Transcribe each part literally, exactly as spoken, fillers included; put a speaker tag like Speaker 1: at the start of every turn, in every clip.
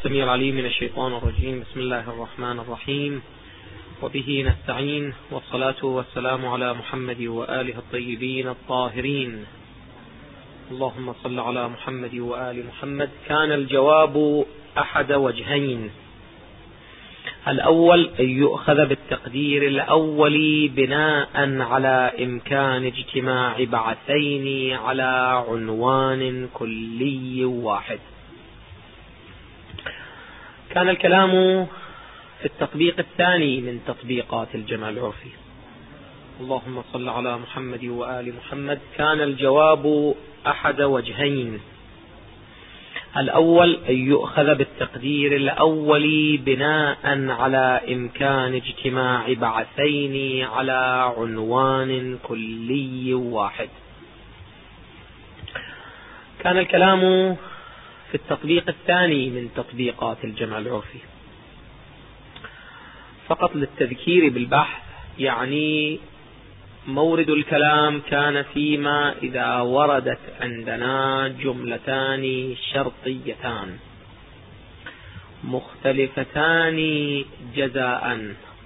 Speaker 1: السميع العليم من الشيطان الرجيم. بسم الله الرحمن الرحيم، وبه نستعين، والصلاة والسلام على محمد وآله الطيبين الطاهرين. اللهم صل على محمد وآل محمد. كان الجواب أحد وجهين: الأول أن يؤخذ بالتقدير الأول بناء على إمكان اجتماع بعثين على عنوان كلي واحد. كان الكلام في التطبيق الثاني من تطبيقات الجمع العرفي. اللهم صل على محمد وآل محمد. كان الجواب أحد وجهين: الأول أن يؤخذ بالتقدير الأول بناء على إمكان اجتماع بعثين على عنوان كلي واحد. كان الكلام في التطبيق الثاني من تطبيقات الجمع العرفي. فقط للتذكير بالبحث، يعني مورد الكلام كان فيما إذا وردت عندنا جملتان شرطيتان مختلفتان جزاء،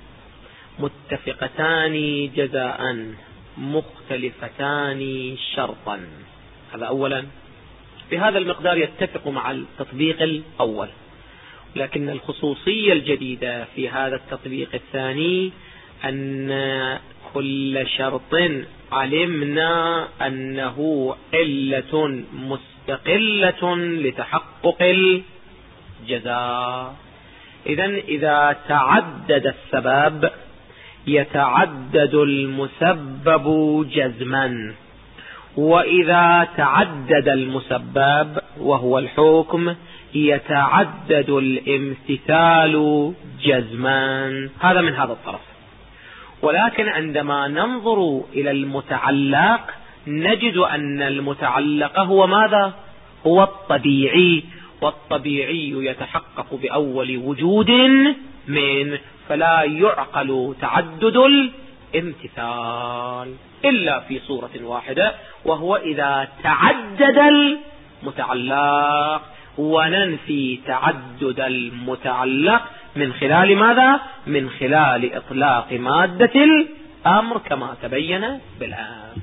Speaker 1: متفقتان جزاء، مختلفتان شرطا. هذا أولا، بهذا المقدار يتفق مع التطبيق الأول. لكن الخصوصية الجديدة في هذا التطبيق الثاني أن كل شرط علمنا أنه علة مستقلة لتحقق الجزاء. إذن إذا تعدد السبب يتعدد المسبب جزما، وإذا تعدد المسبب وهو الحكم يتعدد الامتثال جزما. هذا من هذا الطرف. ولكن عندما ننظر إلى المتعلق نجد أن المتعلق هو ماذا؟ هو الطبيعي، والطبيعي يتحقق بأول وجود من، فلا يعقل تعدد الامتثال إلا في صورة واحدة، وهو إذا تعدد المتعلق. وننفي تعدد المتعلق من خلال ماذا؟ من خلال إطلاق مادة الأمر كما تبين بالآن.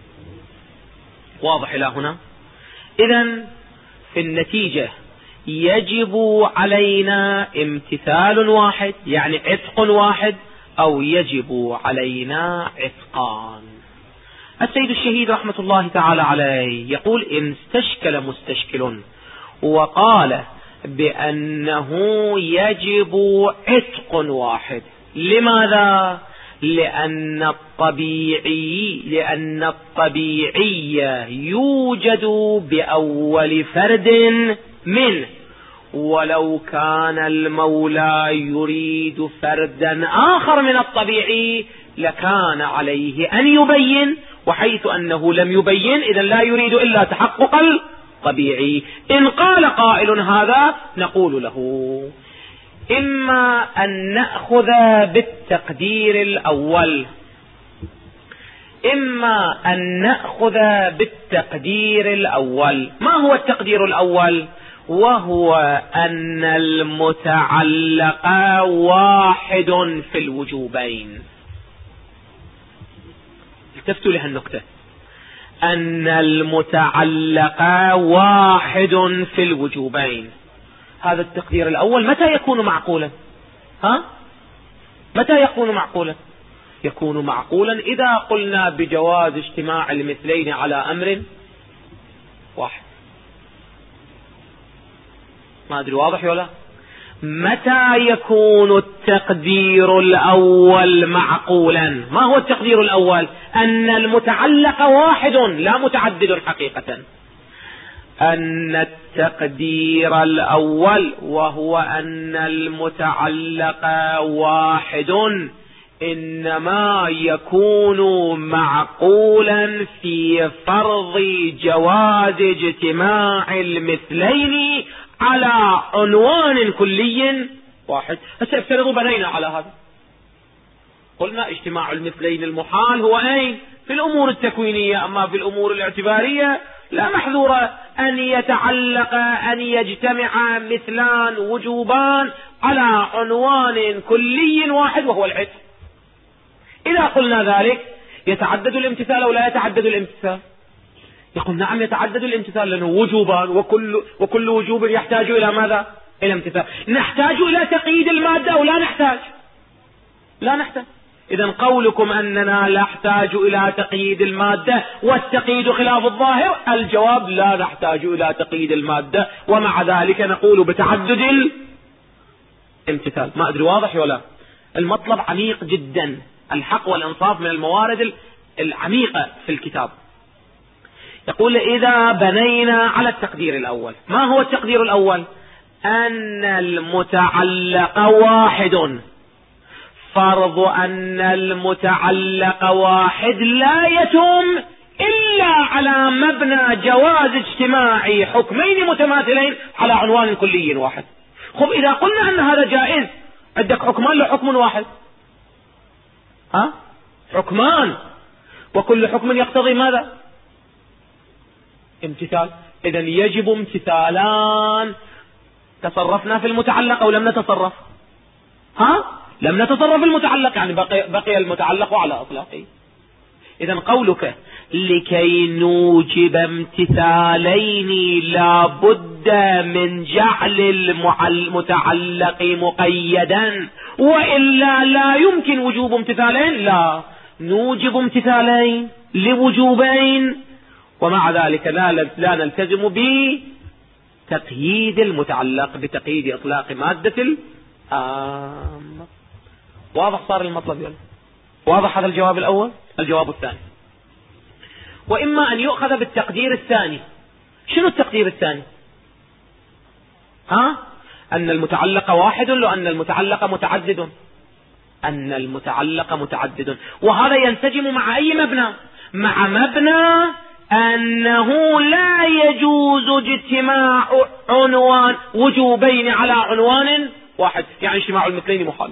Speaker 1: واضح إلى هنا؟ إذن في النتيجة يجب علينا امتثال واحد، يعني عتق واحد، أو يجب علينا عتقان. السيد الشهيد رحمة الله تعالى عليه يقول: إن استشكل مستشكل وقال بأنه يجب عتق واحد. لماذا؟ لأن الطبيعي لأن الطبيعي يوجد بأول فرد منه، ولو كان المولى يريد فردا آخر من الطبيعي لكان عليه أن يبين، وحيث أنه لم يبين إذن لا يريد إلا تحقق الطبيعي. إن قال قائل هذا نقول له: إما أن نأخذ بالتقدير الأول إما أن نأخذ بالتقدير الأول. ما هو التقدير الأول؟ وهو أن المتعلق واحد في الوجوبين. التفتوا لها النكتة: أن المتعلق واحد في الوجوبين. هذا التقدير الأول متى يكون معقولا؟ ها؟ متى يكون معقولا؟ يكون معقولا إذا قلنا بجواز اجتماع المثلين على أمر واحد. ما أدري واضح ولا؟ متى يكون التقدير الأول معقولا؟ ما هو التقدير الأول؟ أن المتعلق واحد لا متعدد حقيقة. أن التقدير الأول وهو أن المتعلق واحد إنما يكون معقولا في فرض جواز اجتماع المثلين على عنوان كلي واحد. سأفترض بنينا على هذا، قلنا اجتماع المثلين المحال هو أين؟ في الأمور التكوينية، أما في الأمور الاعتبارية لا محذورة
Speaker 2: أن يتعلق أن يجتمع مثلان وجوبان على عنوان كلي واحد وهو العتق. إذا قلنا ذلك يتعدد الامتثال أو لا يتعدد الامتثال؟ يقول نعم يتعدد الامتثال، لأنه وجوبان وكل, وكل وجوب يحتاج إلى ماذا؟ إلى امتثال. نحتاج إلى تقييد المادة أو لا نحتاج؟ لا نحتاج. إذن قولكم أننا لا نحتاج إلى تقييد المادة والتقييد خلاف الظاهر، الجواب لا نحتاج إلى تقييد المادة، ومع ذلك نقول بتعدد الامتثال. ما أدري واضح ولا؟ المطلب عميق جدا، الحق والإنصاف من الموارد العميقة في الكتاب. يقول إذا بنينا على التقدير الأول. ما هو التقدير الأول؟ أن المتعلق واحد. فرض أن المتعلق واحد لا يتم إلا على مبنى جواز اجتماع حكمين متماثلين على عنوان كلي واحد. خب إذا قلنا أن هذا جائز، عندك حكمان لحكم واحد، ها؟ حكمان، وكل حكم يقتضي ماذا؟ امتثال. إذن يجب امتثالان. تصرفنا في المتعلق أو لم نتصرف؟ ها؟ لم نتصرف في المتعلق، يعني بقي, بقي المتعلق على أطلاقه. إذن قولك لكي نوجب امتثالين لا بد من جعل المتعلق مقيدا، وإلا لا يمكن وجوب امتثالين. لا، نوجب امتثالين لوجوبين، ومع ذلك لا, لا نلتزم بتقييد المتعلق بتقييد إطلاق مادة الأمر. واضح صار المطلب يعني؟ واضح هذا الجواب الأول. الجواب الثاني، وإما أن يؤخذ بالتقدير الثاني. شنو التقدير الثاني؟ ها؟ أن المتعلق واحد لأن المتعلق متعدد. أن المتعلق متعدد، وهذا ينسجم مع أي مبنى؟ مع مبنى أنه لا يجوز اجتماع عنوان وجوبين على عنوان واحد، يعني اجتماع المثلين محال.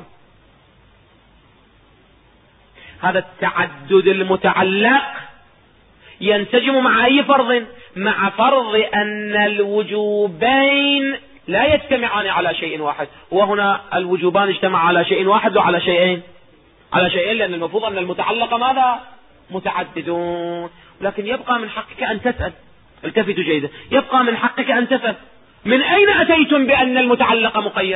Speaker 2: هذا التعدد المتعلق ينسجم مع أي فرض؟ مع فرض أن الوجوبين لا يجتمعان على شيء واحد، وهنا الوجوبان اجتمع على شيء واحد وعلى شيئين، على شيئين، لأن المفروض أن المتعلق ماذا؟ متعددون. لكن يبقى من حقك أن تسأل، التفتوا جيدا، يبقى من حقك أن تسأل من أين أتيتم بأن المتعلق مقيد؟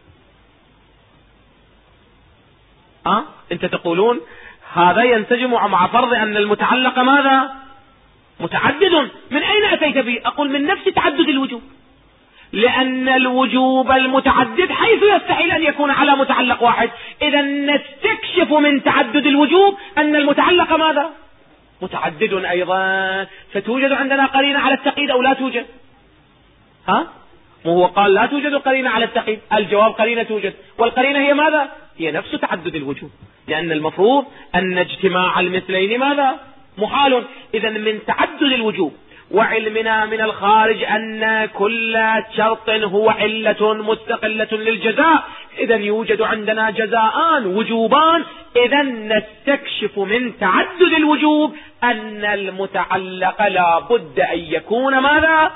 Speaker 2: أه؟ أنت تقولون هذا ينسجم مع فرض أن المتعلق ماذا؟ متعدد. من أين أتيت به؟ أقول من نفس تعدد الوجوب، لأن الوجوب المتعدد حيث يستحيل أن يكون على متعلق واحد. إذا نستكشف من تعدد الوجوب أن المتعلق ماذا؟ متعدد أيضا. فتوجد عندنا قرينة على التقييد أو لا توجد؟ ها؟ وهو قال لا توجد قرينة على التقييد. الجواب قرينة توجد، والقرينة هي ماذا؟ هي نفس تعدد الوجوب، لأن المفروض أن اجتماع المثلين ماذا؟ محال. إذا من تعدد الوجوب وعلمنا من الخارج أن كل شرط هو علة مستقلة للجزاء، إذا يوجد عندنا جزاءان وجوبان. إذا نستكشف من تعدد الوجوب أن المتعلق لا بد أن يكون ماذا؟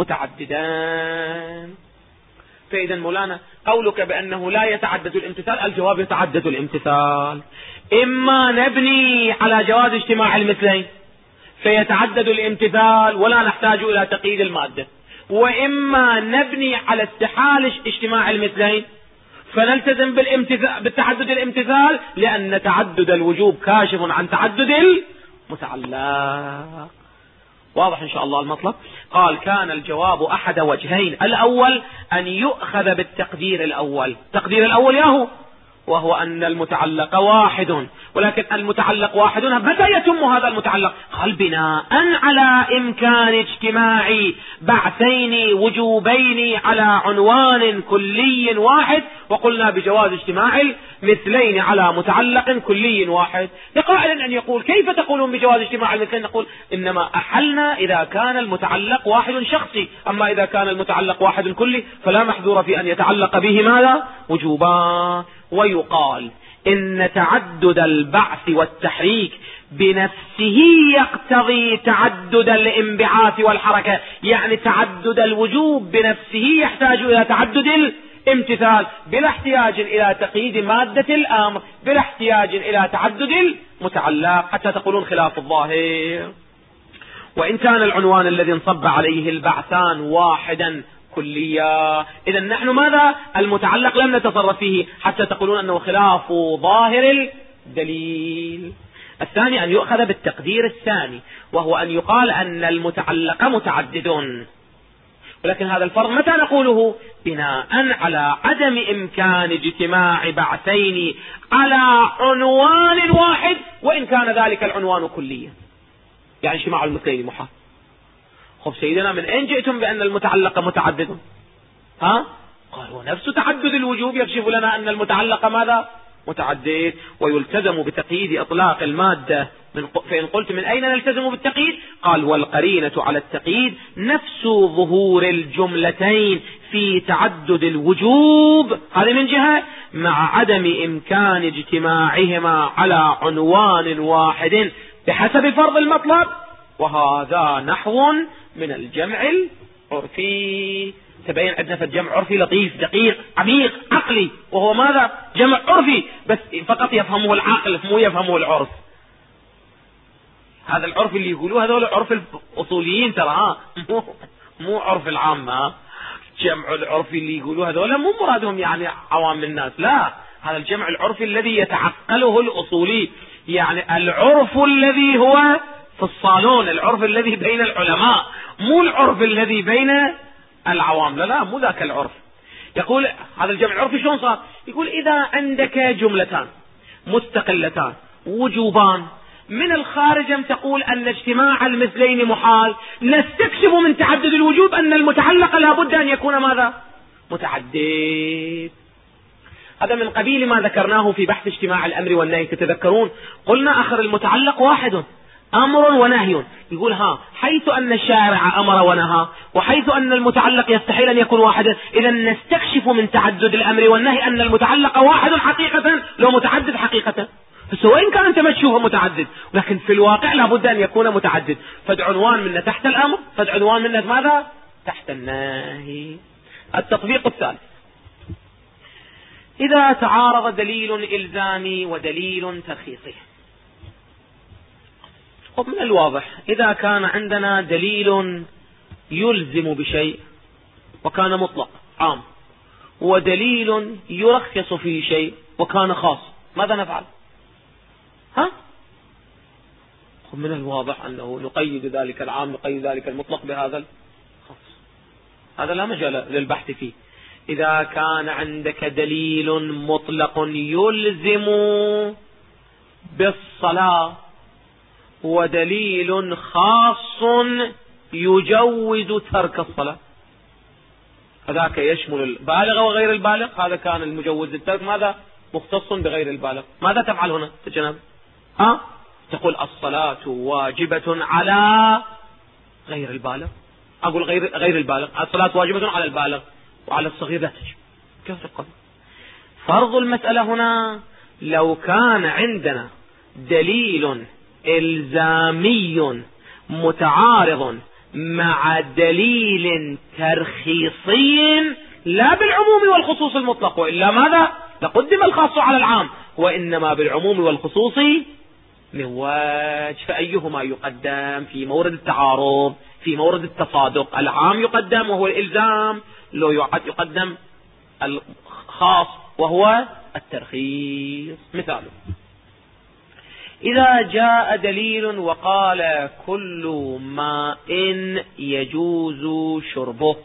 Speaker 2: متعددان. فإذا مولانا قولك بأنه لا يتعدد الامتثال، الجواب يتعدد الامتثال. إما نبني على جواز اجتماع المثلين فيتعدد الامتثال ولا نحتاج إلى تقييد المادة، وإما نبني على استحالة اجتماع المثلين فنلتزم بالتعدد الامتثال، لأن تعدد الوجوب كاشف عن تعدد المتعلق. واضح إن شاء الله المطلب. قال كان الجواب أحد وجهين. الأول أن يؤخذ بالتقدير الأول. التقدير الأول ياهو وهو أن المتعلق واحد، ولكن المتعلق واحد متى يتم هذا المتعلق؟ قال بناء على إمكان اجتماع بعثين وجوبين على عنوان كلي واحد، وقلنا بجواز اجتماع المثلين على متعلق كلي واحد. لقائل أن يقول كيف تقولون بجواز اجتماع المثلين؟ نقول إنما أحلنا إذا كان المتعلق واحد شخصي، أما إذا كان المتعلق واحد كلي فلا محذور في أن يتعلق به ماذا؟ وجوبان. ويقال إن تعدد البعث والتحريك بنفسه يقتضي تعدد الانبعاث والحركة، يعني تعدد الوجوب بنفسه يحتاج إلى تعدد الامتثال بلا احتياج إلى تقييد مادة الأمر، بلا احتياج إلى تعدد المتعلق، حتى تقولون خلاف الظاهر. وإن كان العنوان الذي انصب عليه البعثان واحدا كليا، إذا نحن ماذا؟ المتعلق لم نتصرف فيه، حتى تقولون أنه خلاف ظاهر الدليل. الثاني أن يؤخذ بالتقدير الثاني، وهو أن يقال أن المتعلق متعدد، ولكن هذا الفرض متى نقوله؟ بناء على عدم إمكان اجتماع بعثين على عنوان واحد، وإن كان ذلك العنوان كليا، يعني اجتماع المثلين محال. خب سيدنا، من أين جئتم بأن المتعلق متعدد؟ ها؟ قال ونفس تعدد الوجوب يكشف لنا أن المتعلق ماذا؟ متعدد. ويلتزم بتقييد إطلاق المادة من ق... فإن قلت من أين نلتزم بالتقييد؟ قال والقرينة على التقييد نفس ظهور الجملتين في تعدد الوجوب، هذه من جهة، مع عدم إمكان اجتماعهما على عنوان واحد بحسب فرض المطلب، وهذا نحو من الجمع العرفي. تبين عندنا في الجمع عرفي لطيف دقيق عميق عقلي، وهو ماذا؟ جمع عرفي، بس فقط يفهمه العقل مو يفهمه العرف. هذا العرف اللي يقولوه هذول عرف الأصوليين ترى، مو مو عرف العامة. جمع العرفي اللي يقولوه هذول مو مرادهم يعني عوام الناس، لا، هذا الجمع العرفي الذي يتعقله الأصولي، يعني العرف الذي هو في الصالون، العرف الذي بين العلماء، مو العرف الذي بين العوام، لا لا مو ذاك العرف. يقول هذا الجمع العرفي شلون صار؟ يقول إذا عندك جملتان مستقلتان وجوبان، من الخارج تقول أن اجتماع المثلين محال، نستكشف من تعدد الوجوب أن المتعلق لابد أن يكون ماذا؟ متعدد. هذا من قبيل ما ذكرناه في بحث اجتماع الأمر والنهي، تتذكرون قلنا آخر المتعلق واحد، أمر ونهي. يقول ها، حيث أن الشارع أمر ونهى، وحيث أن المتعلق يستحيل أن يكون واحدا، إذا نستكشف من تعدد الأمر والنهي أن المتعلق واحد حقيقة لو متعدد حقيقة، وإن كان أنت تشوفه متعدد، لكن في الواقع لابد أن يكون متعدد. فد عنوان منه تحت الأمر، فد عنوان منه ماذا؟ تحت النهي. التطبيق الثالث: إذا تعارض دليل إلزامي ودليل ترخيصي. من الواضح إذا كان عندنا دليل يلزم بشيء وكان مطلق عام، ودليل يرخص في شيء وكان خاص، ماذا نفعل؟ ها؟ من الواضح أنه نقيد ذلك العام، نقيد ذلك المطلق بهذا الخاص، هذا لا مجال للبحث فيه. إذا كان عندك دليل مطلق يلزم بالصلاة، ودليل خاص يجوز ترك الصلاة، هذاك يشمل البالغ وغير البالغ، هذا كان المجوز الترك ماذا؟ مختص بغير البالغ. ماذا تفعل هنا تجنب؟ ها؟ تقول الصلاة واجبة على غير البالغ، أقول غير غير البالغ، الصلاة واجبة على البالغ وعلى الصغير لا تجب. كيف تقول؟ فرض المسألة هنا لو كان عندنا دليل إلزامي متعارض مع دليل ترخيصي، لا بالعموم والخصوص المطلق، وإلا ماذا؟ لقدم الخاص على العام، وإنما بالعموم والخصوص من وجه، فأيهما يقدم في مورد التعارض؟ في مورد التصادق العام يقدم وهو الإلزام، لو يقدم الخاص وهو الترخيص. مثال: إذا جاء دليل وقال كل ماء يجوز شربه،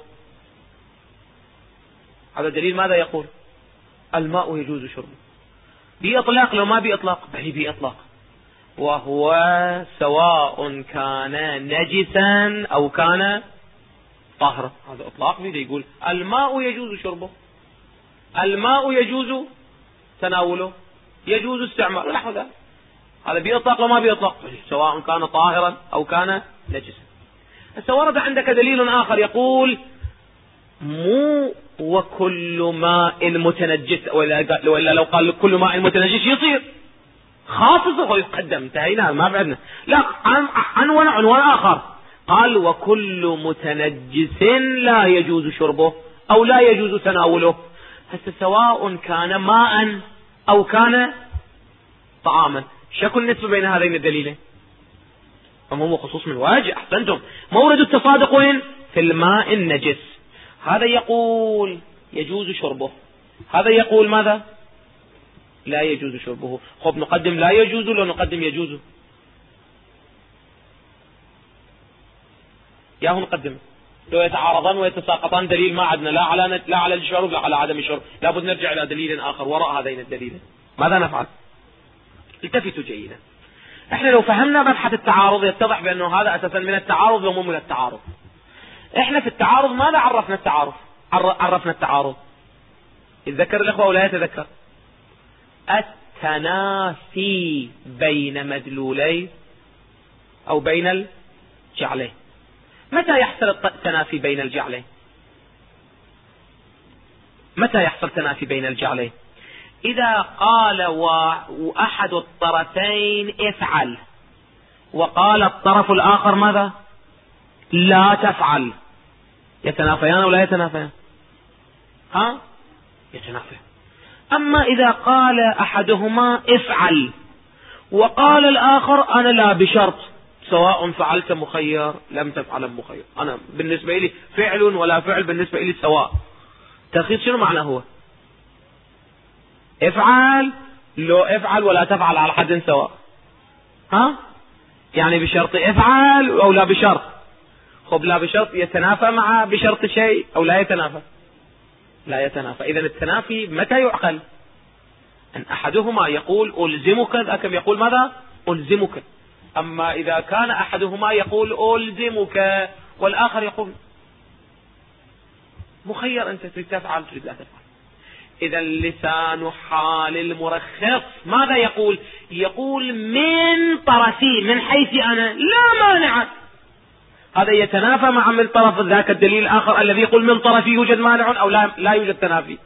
Speaker 2: هذا دليل ماذا يقول؟ الماء يجوز شربه، بإطلاق لو ما بإطلاق؟ بل بإطلاق، وهو سواء كان نجسا أو كان طاهرا، هذا إطلاق بيده يقول الماء يجوز شربه، الماء يجوز تناوله، يجوز استعماله، نحو ذلك، هذا بيطلق وما بيطلق، سواء كان طاهرا أو كان نجسا. هسه ورد عندك دليل آخر يقول مو وكل ماء متنجس، وإلا لو قال كل ماء متنجس يصير، خاصصه ويقدم، انتهينا ما بعدنا. لا، عنوان عنوان آخر قال وكل متنجس لا يجوز شربه أو لا يجوز تناوله. هسه سواء كان ماء أو كان طعاما، شكل النسبة بين هذين الدليلين؟ عموم وخصوص من واجه. أحسنتم. مورد التصادق وين؟ في الماء النجس. هذا يقول يجوز شربه، هذا يقول ماذا؟ لا يجوز شربه. خب نقدم لا يجوز ولا نقدم يجوز؟ ياهو نقدم. لو يتعارضان ويتساقطان دليل ما عدنا لا على لا على الشرب لا على عدم الشرب، لابد نرجع الى دليل اخر وراء هذين الدليلين. ماذا نفعل؟ التفتوا جيدا. احنا لو فهمنا مبحث التعارض يتضح بانه هذا اساسا من التعارض ومو من التعارض. احنا في التعارض ماذا عرفنا التعارض؟ عرفنا التعارض، يتذكر الاخوة ولا يتذكر؟ التنافي بين مدلولين او بين الجعلين. متى يحصل التنافي بين الجعلين؟ متى يحصل تنافي بين الجعلين؟ إذا قال وأحد الطرفين افعل وقال الطرف الآخر ماذا؟ لا تفعل، يتنافيان ولا يتنافيان؟ ها؟ يتنافيان. أما إذا قال أحدهما افعل وقال الآخر أنا لا بشرط، سواء فعلت مخير لم تفعل مخير، أنا بالنسبة لي فعل ولا فعل بالنسبة لي سواء. تلخيص شنو معنى هو؟ افعل لو افعل ولا تفعل على حد سواء. ها؟ يعني بشرط افعل أو لا بشرط. خب لا بشرط يتنافى مع بشرط شيء أو لا يتنافى؟ لا يتنافى. إذن التنافي متى يعقل؟ أن أحدهما يقول ألزمك، ذاك يقول ماذا؟ ألزمك. أما إذا كان أحدهما يقول ألزمك والآخر يقول مخير، أنت تريد تفعل تريد لا تفعل. إذا لسان حال المرخص ماذا يقول؟ يقول من طرفي، من حيث أنا لا مانع. هذا يتنافى مع من طرف ذاك الدليل الآخر الذي يقول من طرفي يوجد مانع أو لا, لا يوجد تنافي.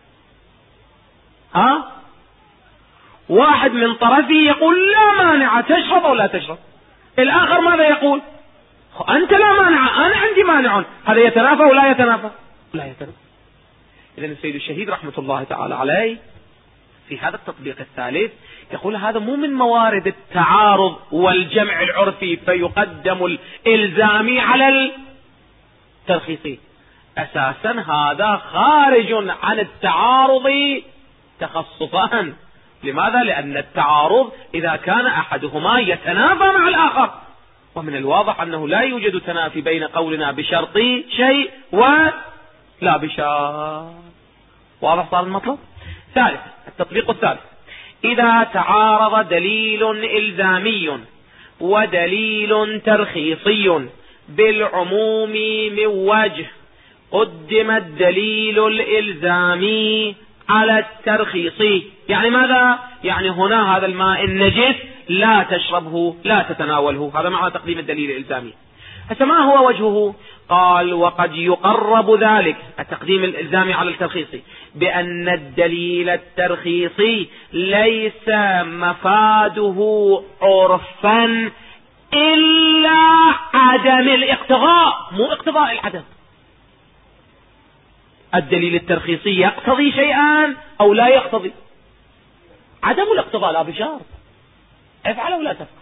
Speaker 2: ها؟ واحد من طرفي يقول لا مانع، تشرب أو لا تشرب. الآخر ماذا يقول؟ أنت لا مانع أنا عندي مانع. هذا يتنافى ولا يتنافى؟ لا يتنافى. إذن السيد الشهيد رحمة الله تعالى عليه في هذا التطبيق الثالث يقول هذا مو من موارد التعارض والجمع العرفي فيقدم الإلزامي على الترخيصي. أساسا هذا خارج عن التعارض تخصصا. لماذا؟ لأن التعارض إذا كان أحدهما يتنافى مع الآخر، ومن الواضح أنه لا يوجد تنافي بين قولنا بشرط شيء ولا بشرط. واضح صار المطلب؟ ثالث، التطبيق الثالث، إذا تعارض دليل إلزامي ودليل ترخيصي بالعموم من وجه قدم الدليل الإلزامي على الترخيصي. يعني ماذا؟ يعني هنا هذا الماء النجس لا تشربه لا تتناوله، هذا معنى تقديم الدليل الإلزامي. هسه ما هو وجهه؟ قال وقد يقرب ذلك التقديم الإلزامي على الترخيصي بأن الدليل الترخيصي ليس مفاده عرفا إلا عدم الاقتضاء، مو اقتضاء العدم. الدليل الترخيصي يقتضي شيئا أو لا يقتضي؟ عدم الاقتضاء لا بشرط، افعل أو لا تفعل.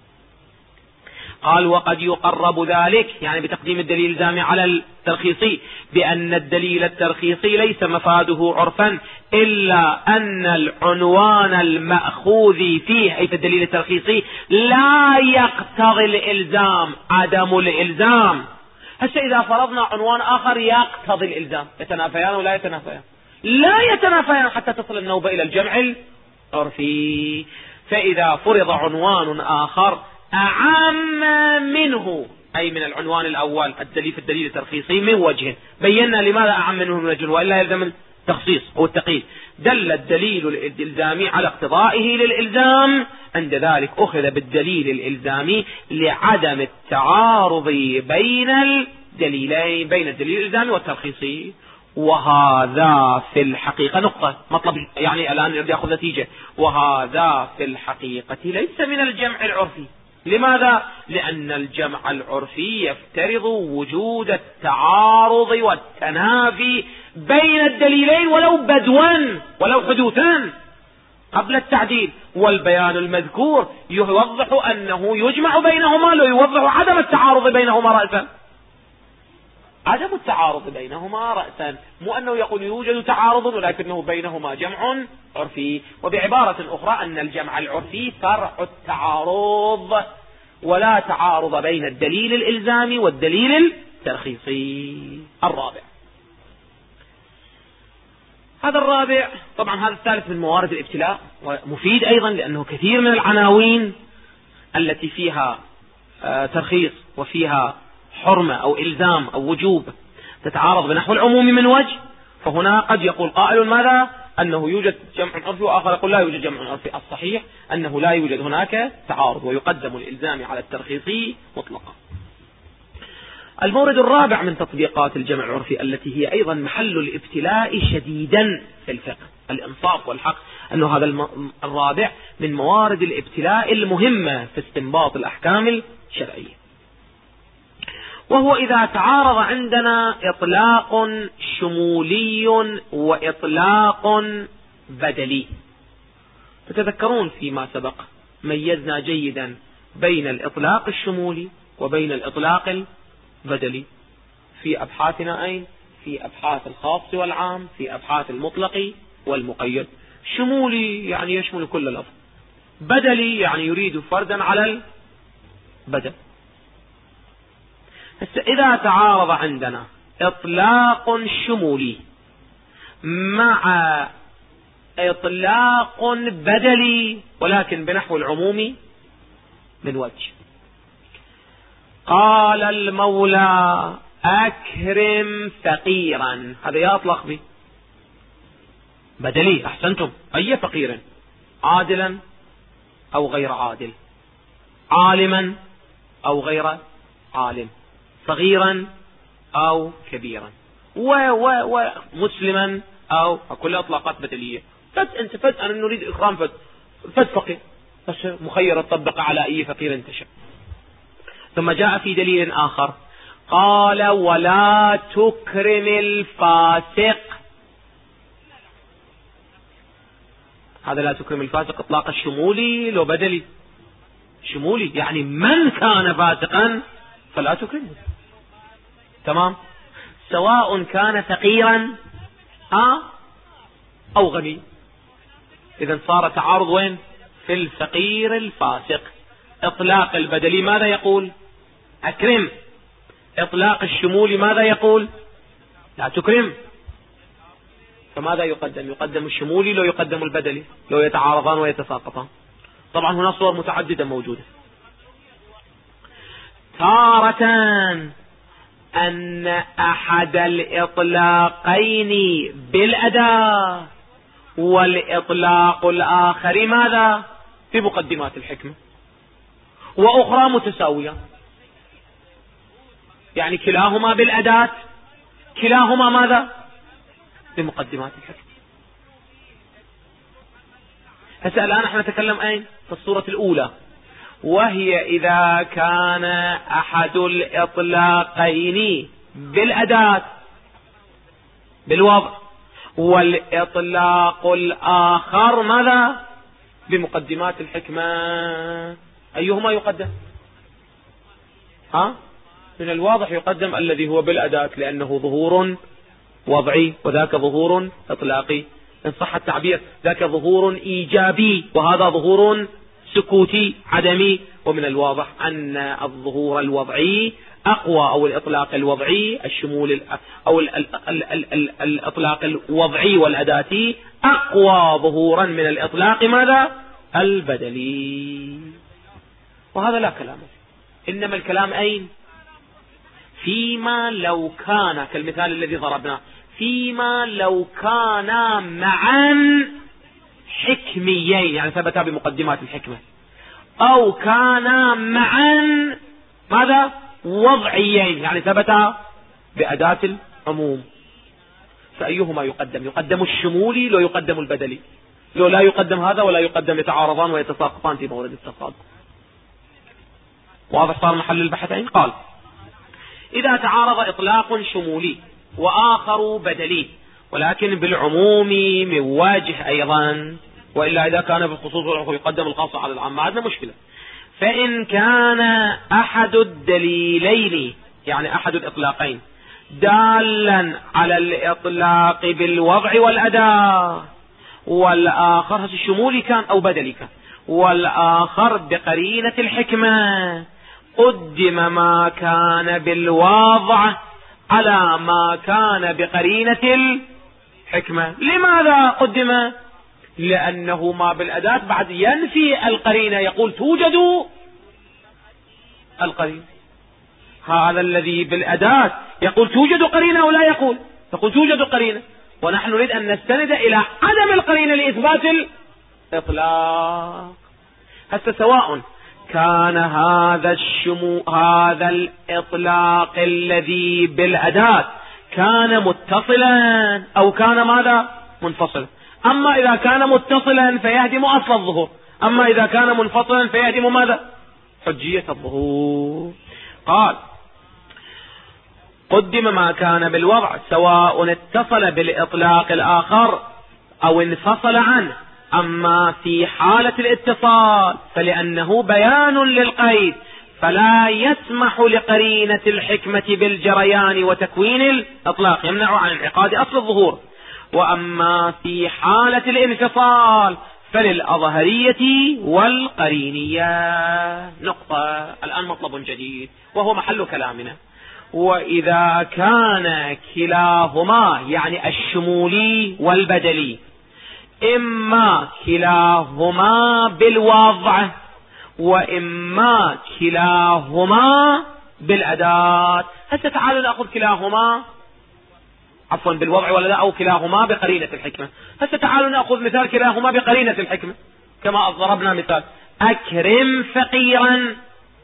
Speaker 2: قال وقد يقرب ذلك يعني بتقديم الدليل الإلزامي على الترخيصي بأن الدليل الترخيصي ليس مفاده عرفا إلا أن العنوان المأخوذ فيه أي في الدليل الترخيصي لا يقتضي الإلزام، عدم الإلزام. هسه إذا فرضنا عنوان آخر يقتضي الإلزام، يتنافيان ولا يتنافيان؟ لا يتنافيان حتى تصل النوبة إلى الجمع العرفي. فإذا فرض عنوان آخر أعم منه أي من العنوان الأول الدليل في الدليل الترخيصي من وجه، بينا لماذا أعم منه من وجه وإلا يلزم التخصيص أو التقييد. دل الدليل الإلزامي على اقتضائه للإلزام، عند ذلك أخذ بالدليل الإلزامي لعدم التعارض بين الدليلين بين الدليل الإلزامي والترخيصي. وهذا في الحقيقة نقطة مطلب، يعني الآن يريد يأخذ نتيجة، وهذا في الحقيقة ليس من الجمع العرفي. لماذا؟ لأن الجمع العرفي يفترض وجود التعارض والتنافي بين الدليلين ولو بدوا ولو حدوثا قبل التعديل، والبيان المذكور يوضح أنه يجمع بينهما، لا يوضح عدم التعارض بينهما رأسا، عدم التعارض بينهما رأسا، مو أنه يقول يوجد تعارض ولكنه بينهما جمع عرفي. وبعبارة أخرى أن الجمع العرفي فرع التعارض، ولا تعارض بين الدليل الإلزامي والدليل الترخيصي. الرابع، هذا الرابع طبعا هذا الثالث من موارد الابتلاء، ومفيد أيضا لأنه كثير من العناوين التي فيها ترخيص وفيها حرمة أو إلزام أو وجوب تتعارض بنحو العموم من وجه، فهنا قد يقول قائل ماذا؟ أنه يوجد جمع عرفي، وآخر يقول لا يوجد جمع عرفي. الصحيح أنه لا يوجد هناك تعارض، ويقدم الإلزام على الترخيصي مطلقا. المورد الرابع من تطبيقات الجمع العرفي التي هي أيضا محل الابتلاء شديدا في الفقه، الإنصاف والحق، أنه هذا الرابع من موارد الابتلاء المهمة في استنباط الأحكام الشرعية، وهو إذا تعارض عندنا إطلاق شمولي وإطلاق بدلي. تتذكرون فيما سبق ميزنا جيدا بين الإطلاق الشمولي وبين الإطلاق البدلي في أبحاثنا، أين؟ في أبحاث الخاص والعام، في أبحاث المطلق والمقيد. شمولي يعني يشمل كل لفظ، بدلي يعني يريد فردا على البدل. إذا تعارض عندنا إطلاق شمولي مع إطلاق بدلي ولكن بنحو العموم من وجه، قال المولى أكرم فقيرا، هذا يطلق به بدلي. أحسنتم، أي فقير؟ عادلا أو غير عادل، عالما أو غير عالم، صغيرا أو كبيرا، و و ومسلما أو كل أطلاقات بدلية. فد أنت فد أنا نريد إكرام فد فد فقير، بس مخير تطبق على أي فقير انت شاء. ثم جاء في دليل آخر قال ولا تكرم الفاسق، هذا لا تكرم الفاسق إطلاق الشمولي لو بدلي؟ شمولي يعني من كان فاسقا فلا تكرمه، تمام، سواء كان فقيرا ها أو غني. إذن صار تعارض وين؟ في الفقير الفاسق. إطلاق البدلي ماذا يقول؟ أكرم. إطلاق الشمولي ماذا يقول؟ لا تكرم. فماذا يقدم؟ يقدم الشمولي لو يقدم البدلي لو يتعارضان ويتساقطان. طبعا هنا صور متعددة موجودة. تارة أن أحد الإطلاقين بالأداة والإطلاق الآخر ماذا؟ في مقدمات الحكمة، وأخرى متساوية، يعني كلاهما بالأداة، كلاهما ماذا؟ بمقدمات الحكمة. هسه الآن احنا نتكلم أين؟ في الصورة الأولى، وهي إذا كان أحد الإطلاقين بالأداة بالوضع والإطلاق الآخر ماذا؟ بمقدمات الحكمة، أيهما يقدم؟ ها؟ من الواضح يقدم الذي هو بالأداة لأنه ظهور وضعي وذاك ظهور إطلاقي، إن صح التعبير، ذاك ظهور إيجابي وهذا ظهور سكوتي عدمي. ومن الواضح أن الظهور الوضعي أقوى، أو الإطلاق الوضعي الشمول أو ال ال ال ال ال الإطلاق الوضعي والأداتي أقوى ظهورا من الإطلاق ماذا؟ البدلي. وهذا لا كلام، إنما الكلام أين؟ فيما لو كان كالمثال الذي ضربناه، فيما لو كانا معا حكميين يعني ثبتا بمقدمات الحكمة، أو كانا معا ماذا؟ وضعيين يعني ثبتا بأداة العموم. فأيهما يقدم؟ يقدم الشمولي لو يقدم البدلي؟ لو لا يقدم هذا ولا يقدم يتعارضان ويتساقطان في مورد التصادق. واضح صار محل البحثين؟ قال إذا تعارض إطلاق شمولي وآخر بدلي ولكن بالعموم من وجه أيضا، وإلا إذا كان بالخصوص يقدم الخاص على العام ما عندنا مشكلة. فإن كان أحد الدليلين يعني أحد الإطلاقين دالا على الإطلاق بالوضع والأداء والآخر الشمولي كان أو بدلي كان والآخر بقرينة الحكمة قدم ما كان بالوضع على ما كان بقرينة الحكمة. لماذا قدم؟ لأنه ما بالأداة بعد ينفي القرينة، يقول توجد القرينة. هذا الذي بالأداة يقول توجد قرينة ولا يقول يقول توجد قرينة، ونحن نريد أن نستند إلى عدم القرينة لإثبات الإطلاق. هسه سواء كان هذا الشمو هذا الإطلاق الذي بالأداة كان متصلا أو كان ماذا منفصلا. أما إذا كان متصلا فيهدم أصل الظهور، أما إذا كان منفصلا فيهدم ماذا؟ حجية الظهور. قال قدم ما كان بالوضع سواء اتصل بالإطلاق الآخر أو انفصل عنه. أما في حالة الاتصال فلأنه بيان للقيد فلا يسمح لقرينة الحكمة بالجريان وتكوين الإطلاق، يمنع عن انعقاد أصل الظهور. وأما في حالة الانفصال فللأظهرية والقرينية. نقطة الآن مطلب جديد وهو محل كلامنا. وإذا كان كلاهما يعني الشمولي والبدلي إما كلاهما بالوضع وإما كلاهما بالأداة. هسه تعالوا نأخذ كلاهما عفوا بالوضع ولا لا، أو كلاهما بقرينة الحكمة. هسه تعالوا نأخذ مثال كلاهما بقرينة الحكمة كما ضربنا مثال أكرم فقيرا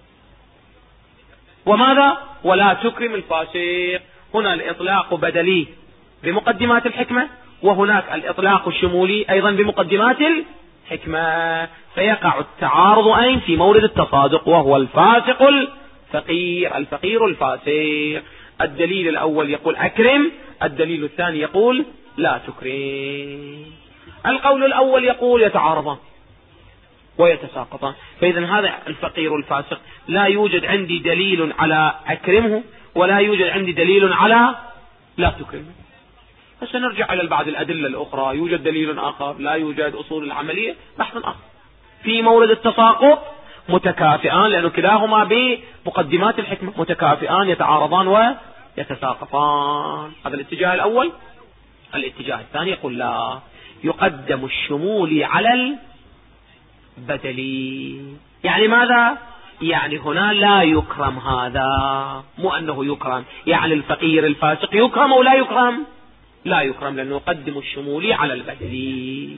Speaker 2: وماذا ولا تكرم الفاسق. هنا الإطلاق بدلي بمقدمات الحكمة، وهناك الإطلاق الشمولي أيضا بمقدمات الحكمة، فيقع التعارض أين؟ في مورد التصادق، وهو الفاسق الفقير الفقير الفاسق. الدليل الأول يقول أكرم، الدليل الثاني يقول لا تكرم. القول الأول يقول يتعارضان ويتساقطان. فإذا هذا الفقير الفاسق لا يوجد عندي دليل على أكرمه ولا يوجد عندي دليل على لا تكرمه. فسنرجع إلى بعض الأدلة الأخرى. يوجد دليل آخر، لا يوجد، أصول العملية بحث آخر. في مورد التساقط متكافئان لأنه كلاهما بمقدمات الحكمة، متكافئان يتعارضان ويتساقطان. هذا الاتجاه الأول. الاتجاه الثاني يقول لا، يقدم الشمولي على البدلي. يعني ماذا؟ يعني هنا لا يكرم هذا، مو أنه يكرم، يعني الفقير الفاسق يكرم أو لا يكرم؟ لا يكرم، لأنه يقدم الشمولي على البدلي.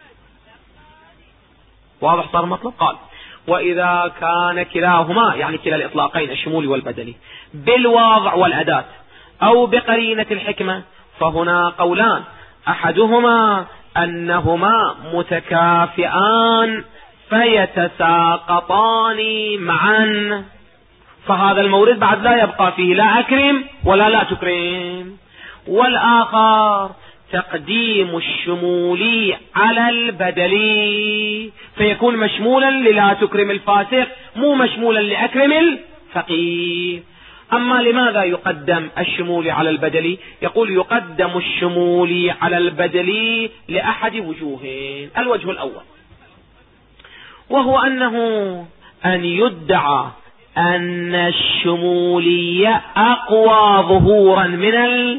Speaker 2: واضح صار المطلب؟ قال وإذا كان كلاهما يعني كلا الإطلاقين الشمولي والبدلي بالواضع والأداة أو بقرينة الحكمة فهنا قولان، أحدهما أنهما متكافئان فيتساقطان معا، فهذا المورد بعد لا يبقى فيه لا أكرم ولا لا تكرم. والآخر تقديم الشمولي على البدلي فيكون مشمولا للا تكرم الفاسق مو مشمولا لأكرم الفقير. أما لماذا يقدم الشمولي على البدلي؟ يقول يقدم الشمولي على البدلي لأحد وجوهين. الوجه الأول وهو أنه أن يدعى أن الشمولي أقوى ظهورا من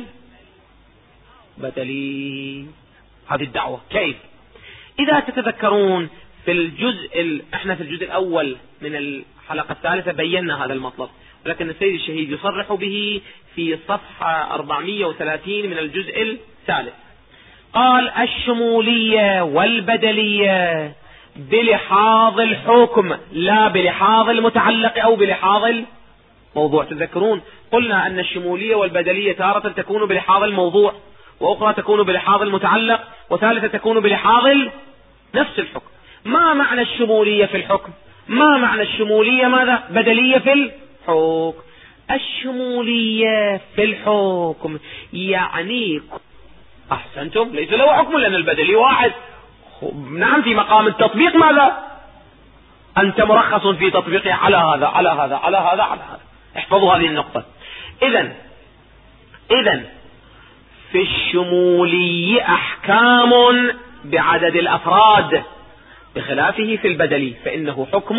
Speaker 2: البدلي. هذه الدعوة كيف؟ إذا تتذكرون في الجزء ال... احنا في الجزء الأول من الحلقة الثالثة بينا هذا المطلب، ولكن السيد الشهيد يصرح به في صفحة أربعمائة وثلاثين من الجزء الثالث. قال الشمولية والبدلية بلحاظ الحكم لا بلحاظ المتعلق أو بلحاظ الموضوع. تذكرون قلنا أن الشمولية والبدلية تارة تكون بلحاظ الموضوع وأخرى تكون بلحاظ المتعلق، وثالثة تكون بلحاظ نفس الحكم. ما معنى الشمولية في الحكم؟ ما معنى الشمولية ماذا؟ بدلية في الحكم. الشمولية في الحكم يعني أحسنتم، ليس له حكم لأن البدلي واحد. نعم، في مقام التطبيق ماذا؟ أنت مرخص في تطبيقه على هذا على هذا على هذا على هذا. احفظوا هذه النقطة. إذن إذن في الشمولي أحكام بعدد الأفراد، بخلافه في البدلي فإنه حكم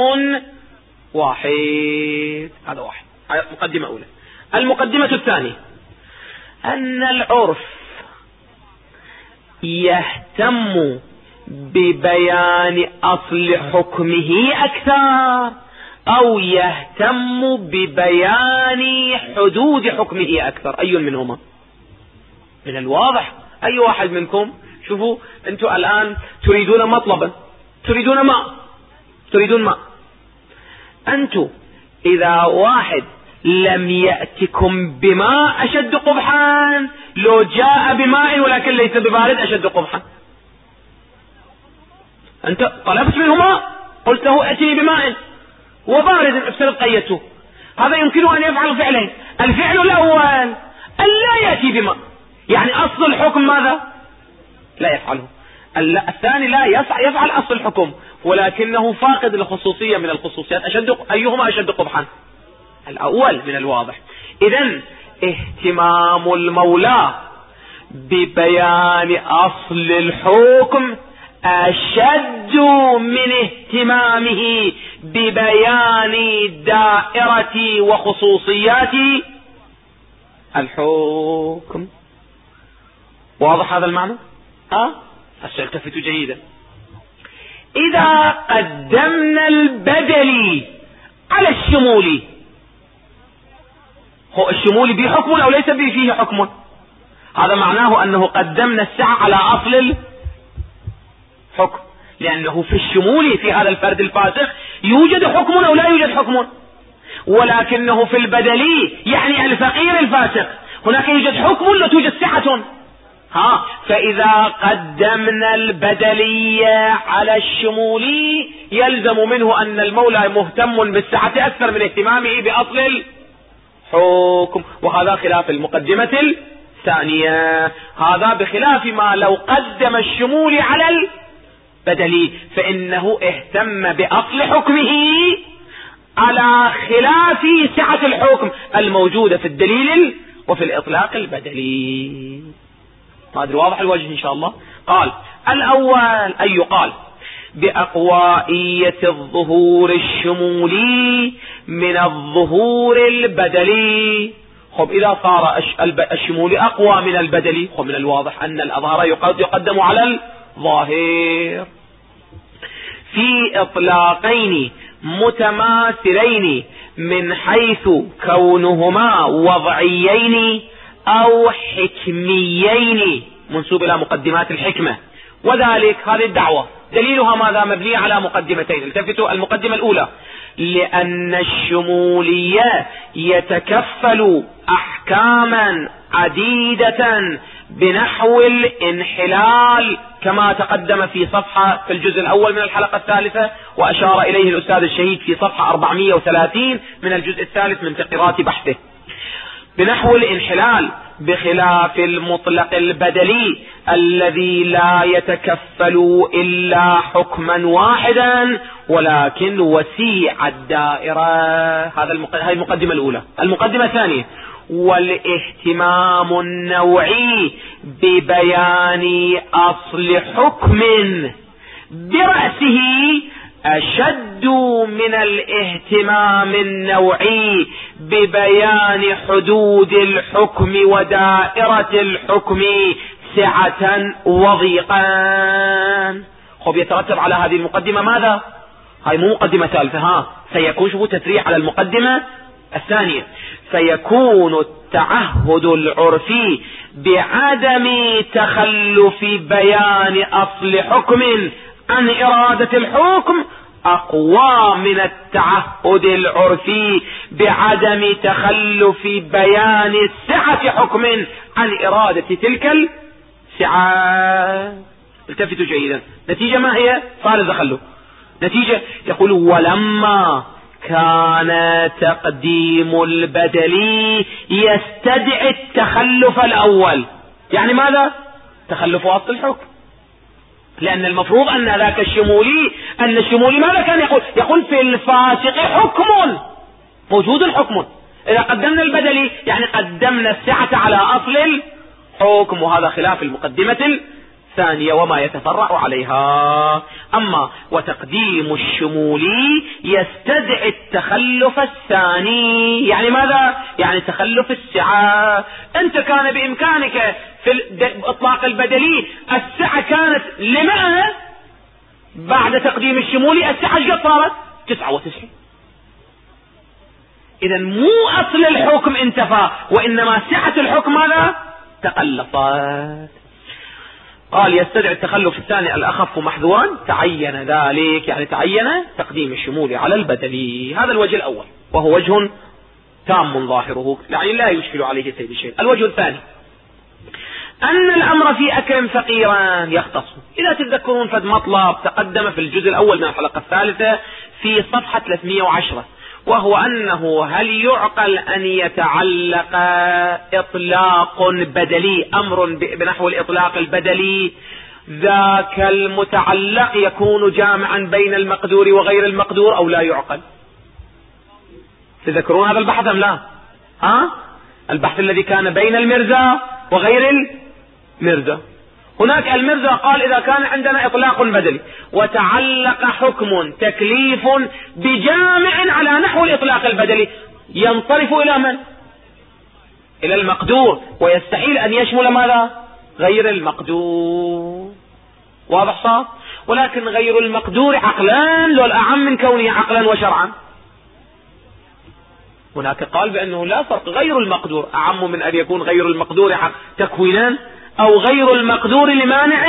Speaker 2: واحد. هذا واحد. مقدمة أولى. المقدمة الثانية أن العرف يهتم ببيان أصل حكمه أكثر أو يهتم ببيان حدود حكمه أكثر؟ أي منهما؟ من الواضح أي واحد منكم. شوفوا أنتم الآن تريدون مطلبا، تريدون ماء، تريدون ماء. أنتم إذا واحد لم يأتكم بماء أشد قبحا لو جاء بماء ولكن ليس ببارد أشد قبحا. أنت طلبت منه ماء، قلت له أتني بماء وبارد بسبب قيته، هذا يمكن أن يفعل فعلين. الفعل الأول أن لا يأتي بماء، يعني أصل الحكم ماذا؟ لا يفعله. الثاني لا يفعل أصل الحكم ولكنه فاقد الخصوصية من الخصوصيات. أشد أيهما أشد قبحا؟ الأول من الواضح. إذن اهتمام المولى ببيان أصل الحكم أشد من اهتمامه ببيان دائرة وخصوصيات الحكم. واضح هذا المعنى؟ ها؟ التفتوا جيدا. إذا قدمنا البدلي على الشمولي، هو الشمولي به حكم أو ليس به فيه حكم؟ هذا معناه أنه قدمنا السعة على أصل الحكم، لأنه في الشمولي في هذا الفرد الفاسق يوجد حكم أو لا يوجد حكم، ولكنه في البدلي يعني الفقير الفاسق هناك يوجد حكم ولا توجد سعة. ها، فإذا قدمنا البدلية على الشمولي يلزم منه أن المولى مهتم بالسعة أكثر من اهتمامه بأصل الحكم، وهذا خلاف المقدمة الثانية. هذا بخلاف ما لو قدم الشمولي على البدلي فإنه اهتم بأصل حكمه على خلاف سعة الحكم الموجودة في الدليل وفي الإطلاق البدلي. ما أدري واضح الوجه إن شاء الله. قال الأول أي يقال بأقوائية الظهور الشمولي من الظهور البدلي. خب إذا صار الشمولي أقوى من البدلي، خب من الواضح أن الأظهر يقدم على الظاهر في إطلاقين متماثلين من حيث كونهما وضعيين أو حكميين منسوب إلى مقدمات الحكمة. وذلك هذه الدعوة دليلها ماذا؟ مبنية على مقدمتين. التفتوا المقدمة الأولى لأن الشمولية يتكفل أحكاما عديدة بنحو الانحلال كما تقدم في صفحة في الجزء الأول من الحلقة الثالثة، وأشار إليه الأستاذ الشهيد في صفحة أربعمائة وثلاثين من الجزء الثالث من تقريرات بحثه. بنحو الانحلال بخلاف المطلق البدلي الذي لا يتكفل إلا حكما واحدا ولكن وسيع الدائرة. هذا هذه المقدمة الأولى. المقدمة الثانية والاهتمام النوعي ببيان أصل حكم برأسه أشد من الاهتمام النوعي ببيان حدود الحكم ودائرة الحكم سعة وضيقا. خب يترتب على هذه المقدمة ماذا؟ هاي مو مقدمة ثالثة، ها سيكون شوفوا تسريع على المقدمة الثانية. فيكون التعهد العرفي بعدم تخلف بيان أصل حكم عن إرادة الحكم أقوى من التعهد العرفي بعدم تخلف بيان سعة حكم عن إرادة تلك السعة. التفتوا جيدا، نتيجة ما هي؟ فارز خلوا نتيجة. يقول ولما كان تقديم البدلي يستدعي التخلف الأول. يعني ماذا؟ تخلف أصل الحكم، لأن المفروض أن ذاك الشمولي أن الشمولي ماذا كان يقول؟ يقول في الفاسق حكم، موجود الحكم. إذا قدمنا البدلي يعني قدمنا السعة على أصل الحكم، وهذا خلاف المقدمة الثانية وما يتفرع عليها. أما وتقديم الشمولي يستدعي التخلف الثاني. يعني ماذا؟ يعني تخلف السعة. أنت كان بإمكانك في إطلاق البدلي السعة كانت لمئة، بعد تقديم الشمولي السعة قد صارت تسعة وتسعين. إذا مو أصل الحكم انتفى، وإنما سعة الحكم ماذا؟ تقلصت. قال يستدعي التخلف الثاني الأخف محذورا، تعين ذلك يعني تعين تقديم الشمول على البدلي. هذا الوجه الأول وهو وجه تام ظاهره، يعني لا يشكل عليه سيد الشيء. الوجه الثاني أن الأمر في أكرم فقيرا يختص. إذا تتذكرون فد مطلب تقدم في الجزء الأول من الحلقة الثالثة في صفحة ثلاثمئة وعشرة، وهو أنه هل يعقل أن يتعلق إطلاق بدلي، أمر بنحو الإطلاق البدلي، ذاك المتعلق يكون جامعا بين المقدور وغير المقدور أو لا يعقل؟ تذكرون هذا البحث أم لا؟ ها؟ البحث الذي كان بين المرزا وغير المرزا. هناك المرزا قال إذا كان عندنا إطلاق بدلي وتعلق حكم تكليف بجامع على نحو الإطلاق البدلي، ينصرف إلى من؟ إلى المقدور، ويستحيل أن يشمل ماذا؟ غير المقدور. واضح صار؟ ولكن غير المقدور عقلان لو الأعم من كونه عقلا وشرعا. هناك قال بأنه لا فرق، غير المقدور أعم من أن يكون غير المقدور تكوينا أو غير المقدور لمانع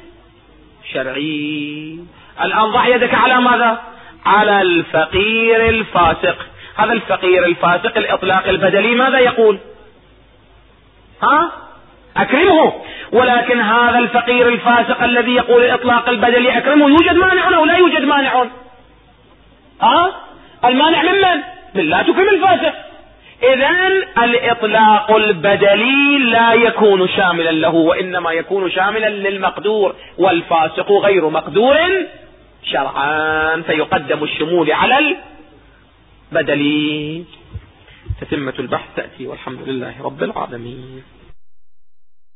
Speaker 2: شرعي. الآن ضع يدك على ماذا؟ على الفقير الفاسق. هذا الفقير الفاسق الإطلاق البدلي ماذا يقول؟ ها؟ أكرمه. ولكن هذا الفقير الفاسق الذي يقول الإطلاق البدلي أكرمه، يوجد مانع أو لا يوجد مانع؟ ها؟ المانع من من؟ من لا تكرم الفاسق. إذن الإطلاق البدلي لا يكون شاملا له، وإنما يكون شاملا للمقدور، والفاسق غير مقدور شرعا، فيقدم الشمول على البدلي. تتمة البحث تأتي، والحمد لله رب العالمين.